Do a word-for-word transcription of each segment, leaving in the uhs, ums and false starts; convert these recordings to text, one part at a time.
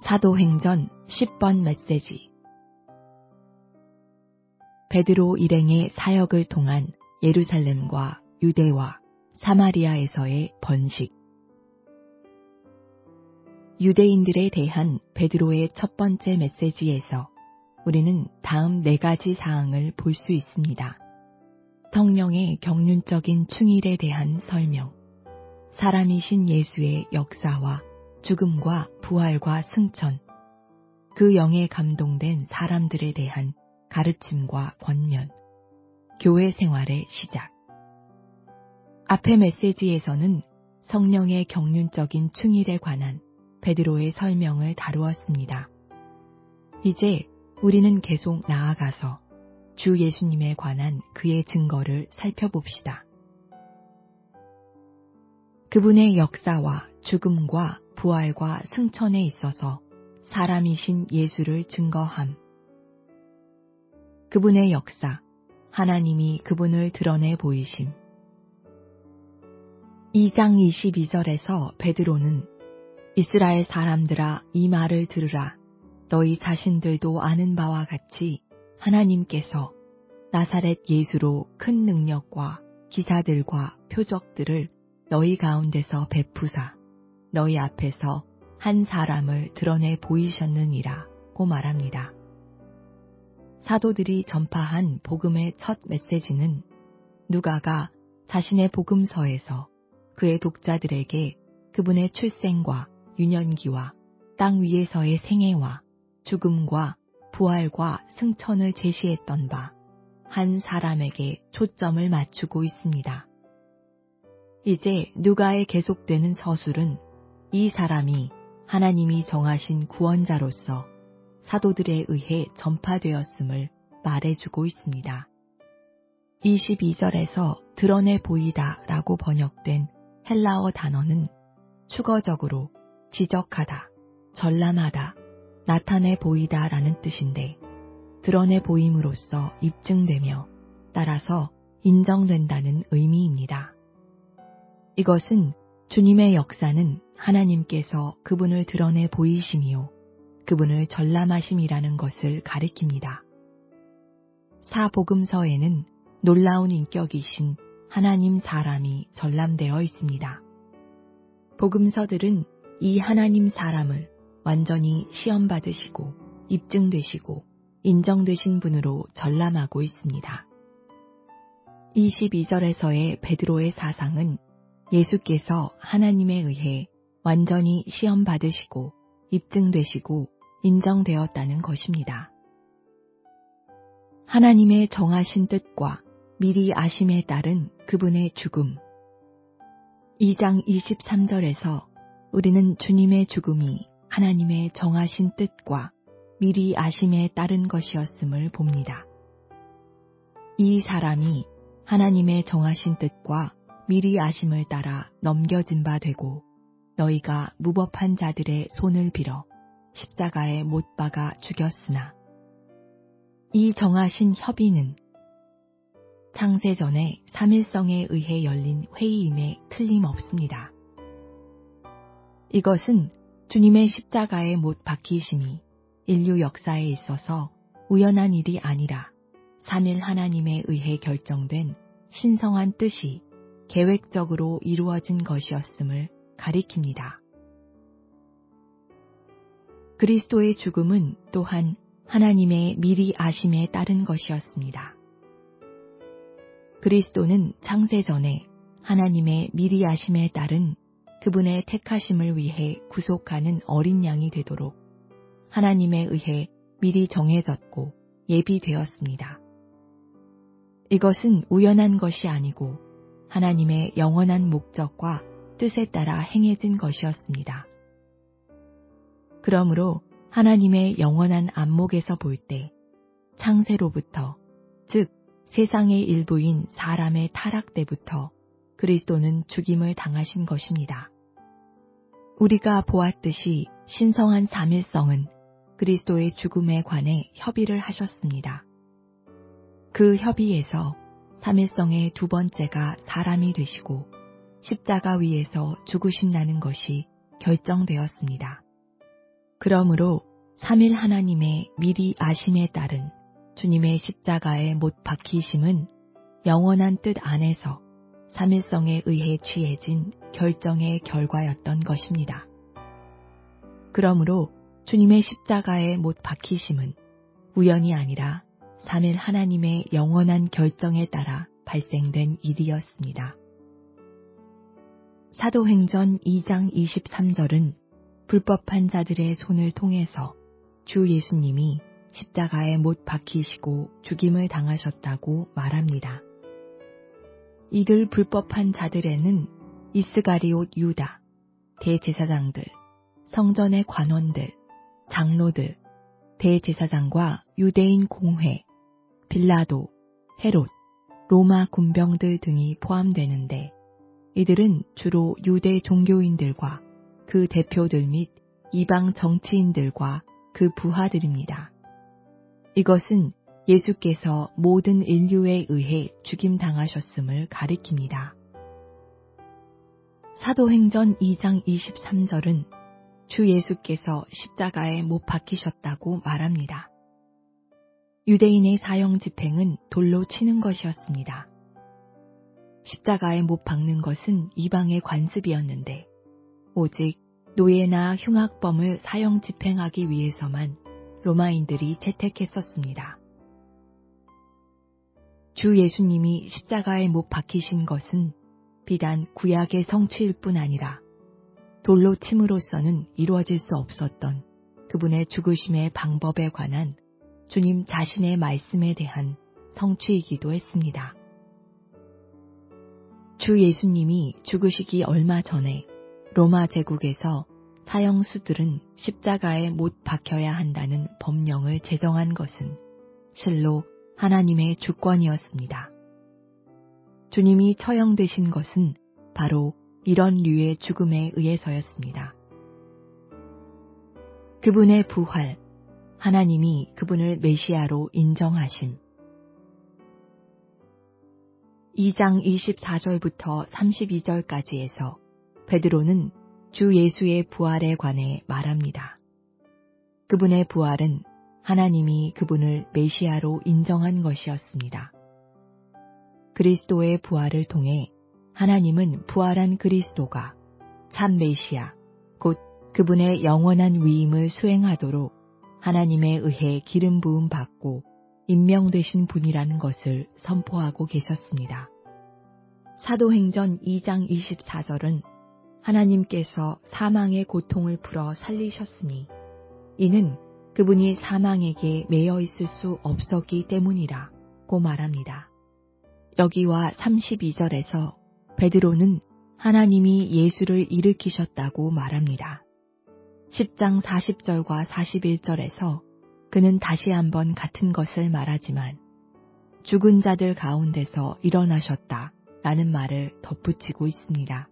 사도행전 십 번 메시지. 베드로 일행의 사역을 통한 예루살렘과 유대와 사마리아에서의 번식. 유대인들에 대한 베드로의 첫 번째 메시지에서 우리는 다음 네 가지 사항을 볼 수 있습니다. 성령의 경륜적인 충일에 대한 설명, 사람이신 예수의 역사와 죽음과 부활과 승천, 그 영에 감동된 사람들에 대한 가르침과 권면, 교회 생활의 시작. 앞의 메시지에서는 성령의 경륜적인 충일에 관한 베드로의 설명을 다루었습니다. 이제 우리는 계속 나아가서 주 예수님에 관한 그의 증거를 살펴봅시다. 그분의 역사와 죽음과 부활과 승천에 있어서 사람이신 예수를 증거함. 그분의 역사, 하나님이 그분을 드러내 보이심. 이 장 이십이 절에서 베드로는 이스라엘 사람들아 이 말을 들으라. 너희 자신들도 아는 바와 같이 하나님께서 나사렛 예수로 큰 능력과 기사들과 표적들을 너희 가운데서 베푸사 너희 앞에서 한 사람을 드러내 보이셨느니라고 말합니다. 사도들이 전파한 복음의 첫 메시지는 누가가 자신의 복음서에서 그의 독자들에게 그분의 출생과 유년기와 땅 위에서의 생애와 죽음과 부활과 승천을 제시했던 바 한 사람에게 초점을 맞추고 있습니다. 이제 누가의 계속되는 서술은 이 사람이 하나님이 정하신 구원자로서 사도들에 의해 전파되었음을 말해주고 있습니다. 이십이 절에서 드러내 보이다 라고 번역된 헬라어 단어는 축어적으로 지적하다, 전람하다, 나타내 보이다 라는 뜻인데 드러내 보임으로써 입증되며 따라서 인정된다는 의미입니다. 이것은 주님의 역사는 하나님께서 그분을 드러내 보이심이요 그분을 전람하심이라는 것을 가리킵니다. 사복음서에는 놀라운 인격이신 하나님 사람이 전람되어 있습니다. 복음서들은 이 하나님 사람을 완전히 시험받으시고 입증되시고 인정되신 분으로 전람하고 있습니다. 이십이 절에서의 베드로의 사상은 예수께서 하나님에 의해 완전히 시험받으시고 입증되시고 인정되었다는 것입니다. 하나님의 정하신 뜻과 미리 아심에 따른 그분의 죽음. 이 장 이십삼 절에서 우리는 주님의 죽음이 하나님의 정하신 뜻과 미리 아심에 따른 것이었음을 봅니다. 이 사람이 하나님의 정하신 뜻과 미리 아심을 따라 넘겨진 바 되고 너희가 무법한 자들의 손을 빌어 십자가에 못 박아 죽였으나 이 정하신 협의는 창세전에 삼일성에 의해 열린 회의임에 틀림없습니다. 이것은 주님의 십자가에 못 박히심이 인류 역사에 있어서 우연한 일이 아니라 삼일 하나님에 의해 결정된 신성한 뜻이 계획적으로 이루어진 것이었음을 가리킵니다. 그리스도의 죽음은 또한 하나님의 미리 아심에 따른 것이었습니다. 그리스도는 창세전에 하나님의 미리 아심에 따른 그분의 택하심을 위해 구속하는 어린 양이 되도록 하나님에 의해 미리 정해졌고 예비되었습니다. 이것은 우연한 것이 아니고 하나님의 영원한 목적과 뜻에 따라 행해진 것이었습니다. 그러므로 하나님의 영원한 안목에서 볼 때 창세로부터, 즉 세상의 일부인 사람의 타락 때부터 그리스도는 죽임을 당하신 것입니다. 우리가 보았듯이 신성한 삼일성은 그리스도의 죽음에 관해 협의를 하셨습니다. 그 협의에서 삼일성의 두 번째가 사람이 되시고 십자가 위에서 죽으신다는 것이 결정되었습니다. 그러므로 삼일 하나님의 미리 아심에 따른 주님의 십자가에 못 박히심은 영원한 뜻 안에서 삼일성에 의해 취해진 결정의 결과였던 것입니다. 그러므로 주님의 십자가에 못 박히심은 우연이 아니라 삼일 하나님의 영원한 결정에 따라 발생된 일이었습니다. 사도행전 이 장 이십삼 절은 불법한 자들의 손을 통해서 주 예수님이 십자가에 못 박히시고 죽임을 당하셨다고 말합니다. 이들 불법한 자들에는 이스가리옷 유다, 대제사장들, 성전의 관원들, 장로들, 대제사장과 유대인 공회, 빌라도, 헤롯, 로마 군병들 등이 포함되는데 이들은 주로 유대 종교인들과 그 대표들 및 이방 정치인들과 그 부하들입니다. 이것은 예수께서 모든 인류에 의해 죽임당하셨음을 가리킵니다. 사도행전 이 장 이십삼 절은 주 예수께서 십자가에 못 박히셨다고 말합니다. 유대인의 사형 집행은 돌로 치는 것이었습니다. 십자가에 못 박는 것은 이방의 관습이었는데 오직 노예나 흉악범을 사형 집행하기 위해서만 로마인들이 채택했었습니다. 주 예수님이 십자가에 못 박히신 것은 비단 구약의 성취일 뿐 아니라 돌로 침으로써는 이루어질 수 없었던 그분의 죽으심의 방법에 관한 주님 자신의 말씀에 대한 성취이기도 했습니다. 주 예수님이 죽으시기 얼마 전에 로마 제국에서 사형수들은 십자가에 못 박혀야 한다는 법령을 제정한 것은 실로 하나님의 주권이었습니다. 주님이 처형되신 것은 바로 이런 류의 죽음에 의해서였습니다. 그분의 부활, 하나님이 그분을 메시아로 인정하심. 이 장 이십사 절부터 삼십이 절까지에서 베드로는 주 예수의 부활에 관해 말합니다. 그분의 부활은 하나님이 그분을 메시아로 인정한 것이었습니다. 그리스도의 부활을 통해 하나님은 부활한 그리스도가 참 메시아, 곧 그분의 영원한 위임을 수행하도록 하나님에 의해 기름 부음 받고 임명되신 분이라는 것을 선포하고 계셨습니다. 사도행전 이 장 이십사 절은 하나님께서 사망의 고통을 풀어 살리셨으니 이는 그분이 사망에게 매여 있을 수 없었기 때문이라고 말합니다. 여기와 삼십이 절에서 베드로는 하나님이 예수를 일으키셨다고 말합니다. 십 장 사십 절과 사십일 절에서 그는 다시 한번 같은 것을 말하지만 죽은 자들 가운데서 일어나셨다 라는 말을 덧붙이고 있습니다.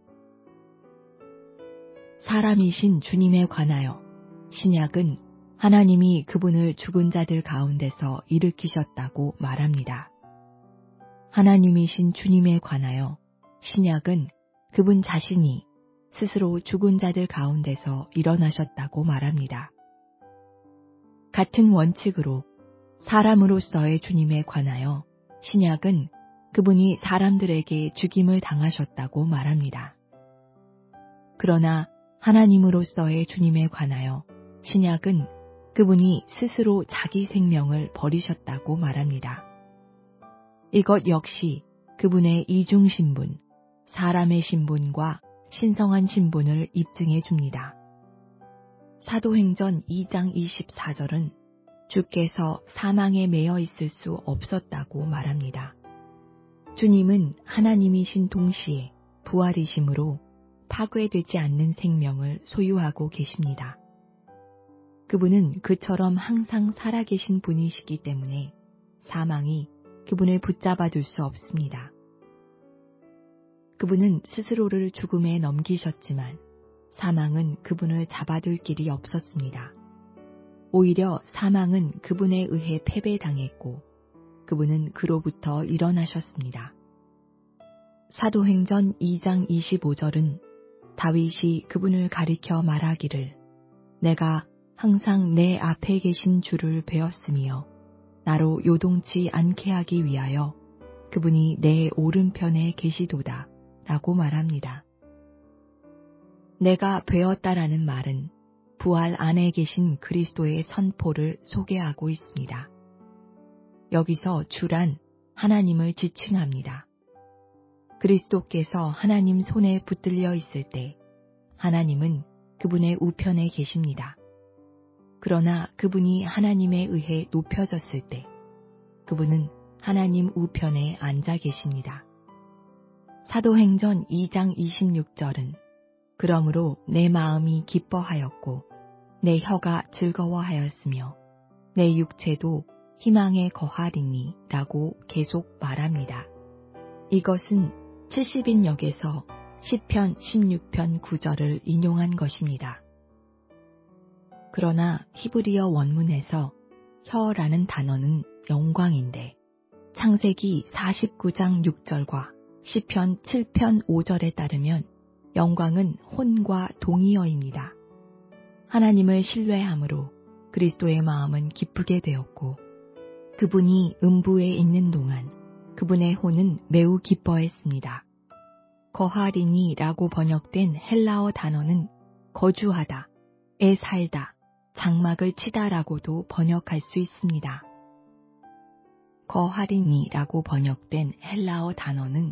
사람이신 주님에 관하여 신약은 하나님이 그분을 죽은 자들 가운데서 일으키셨다고 말합니다. 하나님이신 주님에 관하여 신약은 그분 자신이 스스로 죽은 자들 가운데서 일어나셨다고 말합니다. 같은 원칙으로 사람으로서의 주님에 관하여 신약은 그분이 사람들에게 죽임을 당하셨다고 말합니다. 그러나 하나님으로서의 주님에 관하여 신약은 그분이 스스로 자기 생명을 버리셨다고 말합니다. 이것 역시 그분의 이중신분, 사람의 신분과 신성한 신분을 입증해 줍니다. 사도행전 이 장 이십사 절은 주께서 사망에 매여 있을 수 없었다고 말합니다. 주님은 하나님이신 동시에 부활이심으로 파괴되지 않는 생명을 소유하고 계십니다. 그분은 그처럼 항상 살아계신 분이시기 때문에 사망이 그분을 붙잡아둘 수 없습니다. 그분은 스스로를 죽음에 넘기셨지만 사망은 그분을 잡아둘 길이 없었습니다. 오히려 사망은 그분에 의해 패배당했고 그분은 그로부터 일어나셨습니다. 사도행전 이 장 이십오 절은 다윗이 그분을 가리켜 말하기를 내가 항상 내 앞에 계신 주를 배웠으며 나로 요동치 않게 하기 위하여 그분이 내 오른편에 계시도다 라고 말합니다. 내가 배웠다라는 말은 부활 안에 계신 그리스도의 선포를 소개하고 있습니다. 여기서 주란 하나님을 지칭합니다. 그리스도께서 하나님 손에 붙들려 있을 때 하나님은 그분의 우편에 계십니다. 그러나 그분이 하나님에 의해 높여졌을 때 그분은 하나님 우편에 앉아 계십니다. 사도행전 이 장 이십육 절은 그러므로 내 마음이 기뻐하였고 내 혀가 즐거워하였으며 내 육체도 희망에 거하리니 라고 계속 말합니다. 이것은 칠십 인역에서 시편 십육 편 구 절을 인용한 것입니다. 그러나 히브리어 원문에서 혀라는 단어는 영광인데 창세기 사십구 장 육 절과 시편 칠 편 오 절에 따르면 영광은 혼과 동의어입니다. 하나님을 신뢰함으로 그리스도의 마음은 기쁘게 되었고 그분이 음부에 있는 동안 그분의 혼은 매우 기뻐했습니다. 거하리니 라고 번역된 헬라어 단어는 거주하다, 에 살다, 장막을 치다 라고도 번역할 수 있습니다. 거하리니 라고 번역된 헬라어 단어는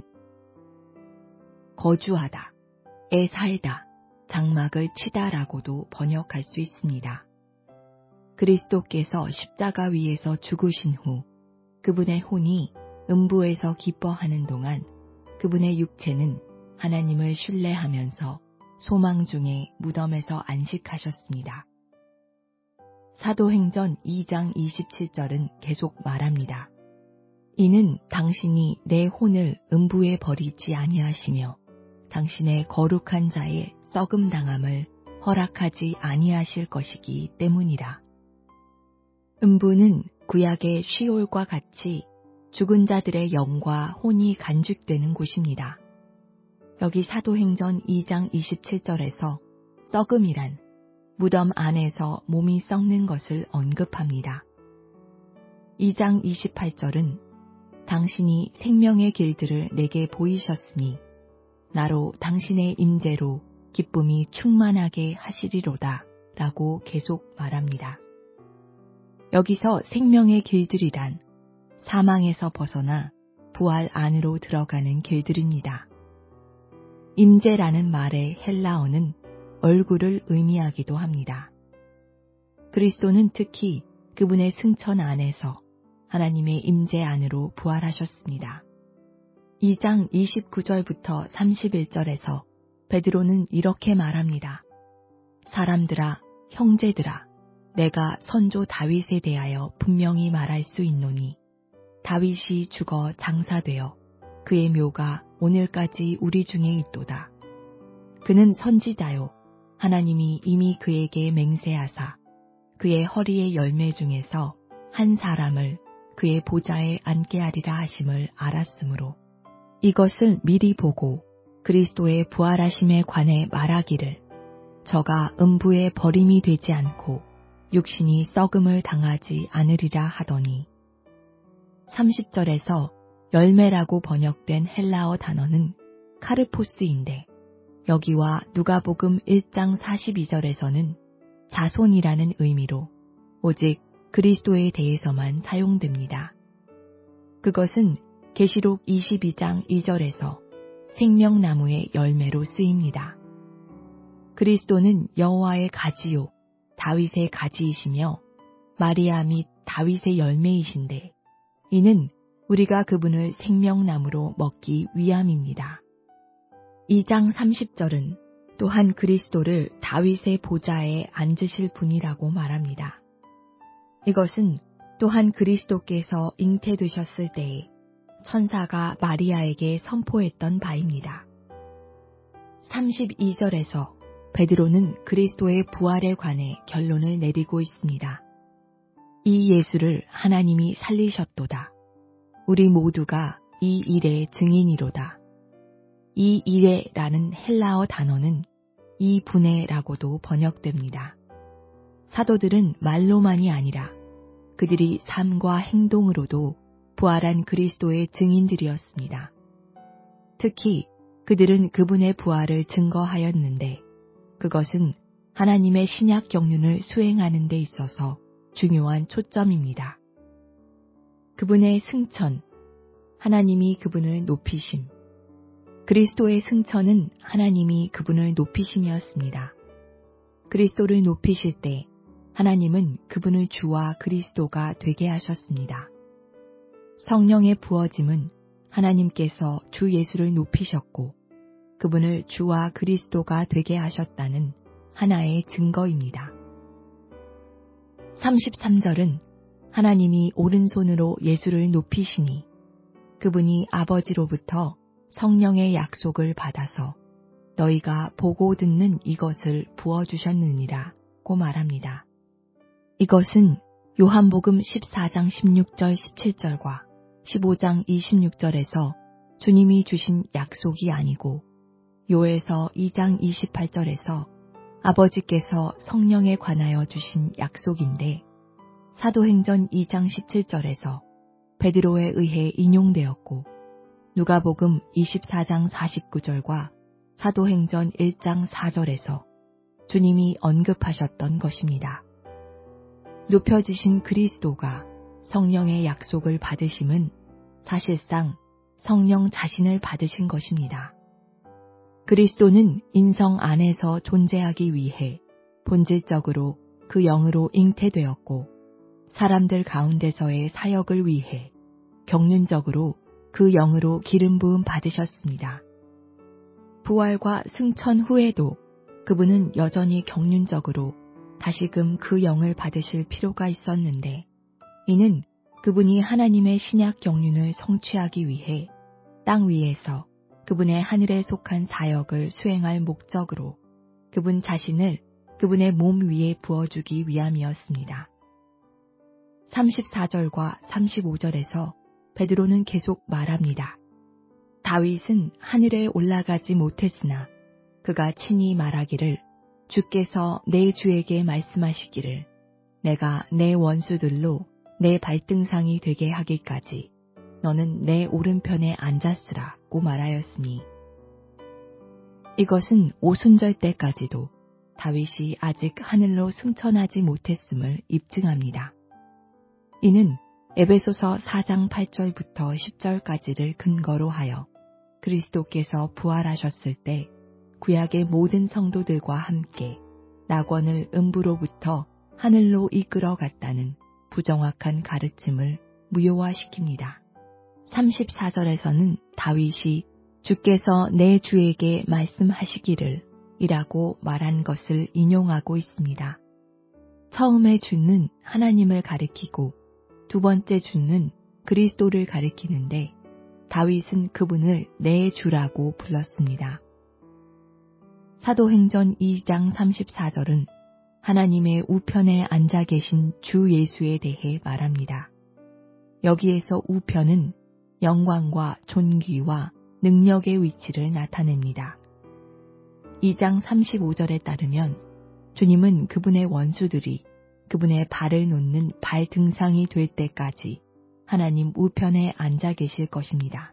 거주하다, 에 살다, 장막을 치다 라고도 번역할 수 있습니다. 그리스도께서 십자가 위에서 죽으신 후 그분의 혼이 음부에서 기뻐하는 동안 그분의 육체는 하나님을 신뢰하면서 소망 중에 무덤에서 안식하셨습니다. 사도행전 이 장 이십칠 절은 계속 말합니다. 이는 당신이 내 혼을 음부에 버리지 아니하시며 당신의 거룩한 자의 썩음 당함을 허락하지 아니하실 것이기 때문이라. 음부는 구약의 시올과 같이 죽은 자들의 영과 혼이 간직되는 곳입니다. 여기 사도행전 이 장 이십칠 절에서 썩음이란 무덤 안에서 몸이 썩는 것을 언급합니다. 이 장 이십팔 절은 당신이 생명의 길들을 내게 보이셨으니 나로 당신의 임재로 기쁨이 충만하게 하시리로다 라고 계속 말합니다. 여기서 생명의 길들이란 사망에서 벗어나 부활 안으로 들어가는 길들입니다. 임재라는 말의 헬라어는 얼굴을 의미하기도 합니다. 그리스도는 특히 그분의 승천 안에서 하나님의 임재 안으로 부활하셨습니다. 이 장 이십구 절부터 삼십일 절에서 베드로는 이렇게 말합니다. 사람들아, 형제들아, 내가 선조 다윗에 대하여 분명히 말할 수 있노니 다윗이 죽어 장사되어 그의 묘가 오늘까지 우리 중에 있도다. 그는 선지자요 하나님이 이미 그에게 맹세하사 그의 허리의 열매 중에서 한 사람을 그의 보좌에 앉게 하리라 하심을 알았으므로 이것을 미리 보고 그리스도의 부활하심에 관해 말하기를 저가 음부에 버림이 되지 않고 육신이 썩음을 당하지 않으리라 하더니 삼십 절에서 열매라고 번역된 헬라어 단어는 카르포스인데 여기와 누가복음 일 장 사십이 절에서는 자손이라는 의미로 오직 그리스도에 대해서만 사용됩니다. 그것은 계시록 이십이 장 이 절에서 생명나무의 열매로 쓰입니다. 그리스도는 여호와의 가지요 다윗의 가지이시며 마리아 및 다윗의 열매이신데 이는 우리가 그분을 생명나무로 먹기 위함입니다. 이 장 삼십 절은 또한 그리스도를 다윗의 보좌에 앉으실 분이라고 말합니다. 이것은 또한 그리스도께서 잉태되셨을 때에 천사가 마리아에게 선포했던 바입니다. 삼십이 절에서 베드로는 그리스도의 부활에 관해 결론을 내리고 있습니다. 이 예수를 하나님이 살리셨도다. 우리 모두가 이 일의 증인이로다. 이 일에라는 헬라어 단어는 이 분에라고도 번역됩니다. 사도들은 말로만이 아니라 그들이 삶과 행동으로도 부활한 그리스도의 증인들이었습니다. 특히 그들은 그분의 부활을 증거하였는데 그것은 하나님의 신약 경륜을 수행하는 데 있어서 중요한 초점입니다. 그분의 승천, 하나님이 그분을 높이심. 그리스도의 승천은 하나님이 그분을 높이심이었습니다. 그리스도를 높이실 때 하나님은 그분을 주와 그리스도가 되게 하셨습니다. 성령의 부어짐은 하나님께서 주 예수를 높이셨고 그분을 주와 그리스도가 되게 하셨다는 하나의 증거입니다. 삼십삼 절은 하나님이 오른손으로 예수를 높이시니 그분이 아버지로부터 성령의 약속을 받아서 너희가 보고 듣는 이것을 부어주셨느니라고 말합니다. 이것은 요한복음 십사 장 십육 절 십칠 절과 십오 장 이십육 절에서 주님이 주신 약속이 아니고 요에서 이 장 이십팔 절에서 아버지께서 성령에 관하여 주신 약속인데 사도행전 이 장 십칠 절에서 베드로에 의해 인용되었고 누가복음 이십사 장 사십구 절과 사도행전 일 장 사 절에서 주님이 언급하셨던 것입니다. 높여지신 그리스도가 성령의 약속을 받으심은 사실상 성령 자신을 받으신 것입니다. 그리스도는 인성 안에서 존재하기 위해 본질적으로 그 영으로 잉태되었고 사람들 가운데서의 사역을 위해 경륜적으로 그 영으로 기름 부음 받으셨습니다. 부활과 승천 후에도 그분은 여전히 경륜적으로 다시금 그 영을 받으실 필요가 있었는데 이는 그분이 하나님의 신약 경륜을 성취하기 위해 땅 위에서 그분의 하늘에 속한 사역을 수행할 목적으로 그분 자신을 그분의 몸 위에 부어주기 위함이었습니다. 삼십사 절과 삼십오 절에서 베드로는 계속 말합니다. 다윗은 하늘에 올라가지 못했으나 그가 친히 말하기를 주께서 내 주에게 말씀하시기를 내가 내 원수들로 내 발등상이 되게 하기까지 너는 내 오른편에 앉았으라고 말하였으니 이것은 오순절 때까지도 다윗이 아직 하늘로 승천하지 못했음을 입증합니다. 이는 에베소서 사 장 팔 절부터 십 절까지를 근거로 하여 그리스도께서 부활하셨을 때 구약의 모든 성도들과 함께 낙원을 음부로부터 하늘로 이끌어 갔다는 부정확한 가르침을 무효화시킵니다. 삼십사 절에서는 다윗이 주께서 내 주에게 말씀하시기를 이라고 말한 것을 인용하고 있습니다. 처음에 주는 하나님을 가리키고 두 번째 주는 그리스도를 가리키는데 다윗은 그분을 내 주라고 불렀습니다. 사도행전 이 장 삼십사 절은 하나님의 우편에 앉아 계신 주 예수에 대해 말합니다. 여기에서 우편은 영광과 존귀와 능력의 위치를 나타냅니다. 이 장 삼십오 절에 따르면 주님은 그분의 원수들이 그분의 발을 놓는 발 등상이 될 때까지 하나님 우편에 앉아 계실 것입니다.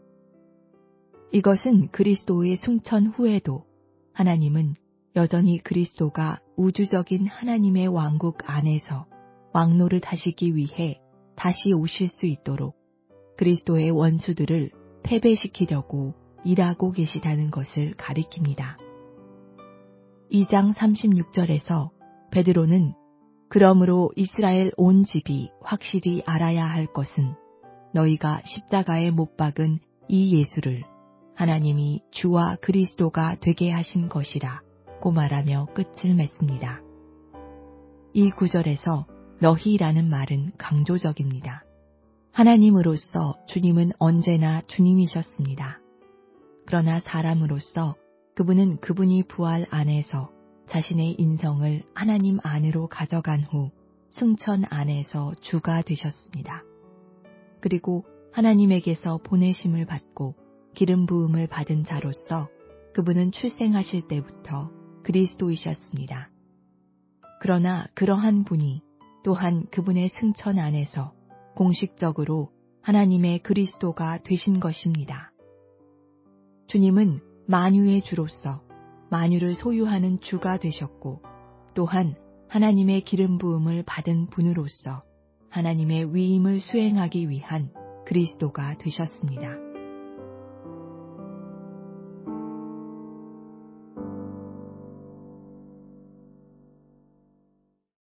이것은 그리스도의 승천 후에도 하나님은 여전히 그리스도가 우주적인 하나님의 왕국 안에서 왕노를 하시기 위해 다시 오실 수 있도록 그리스도의 원수들을 패배시키려고 일하고 계시다는 것을 가리킵니다. 이 장 삼십육 절에서 베드로는 그러므로 이스라엘 온 집이 확실히 알아야 할 것은 너희가 십자가에 못 박은 이 예수를 하나님이 주와 그리스도가 되게 하신 것이라 고 말하며 끝을 맺습니다. 이 구절에서 너희라는 말은 강조적입니다. 하나님으로서 주님은 언제나 주님이셨습니다. 그러나 사람으로서 그분은 그분이 부활 안에서 자신의 인성을 하나님 안으로 가져간 후 승천 안에서 주가 되셨습니다. 그리고 하나님에게서 보내심을 받고 기름 부음을 받은 자로서 그분은 출생하실 때부터 그리스도이셨습니다. 그러나 그러한 분이 또한 그분의 승천 안에서 공식적으로 하나님의 그리스도가 되신 것입니다. 주님은 만유의 주로서 만유를 소유하는 주가 되셨고 또한 하나님의 기름 부음을 받은 분으로서 하나님의 위임을 수행하기 위한 그리스도가 되셨습니다.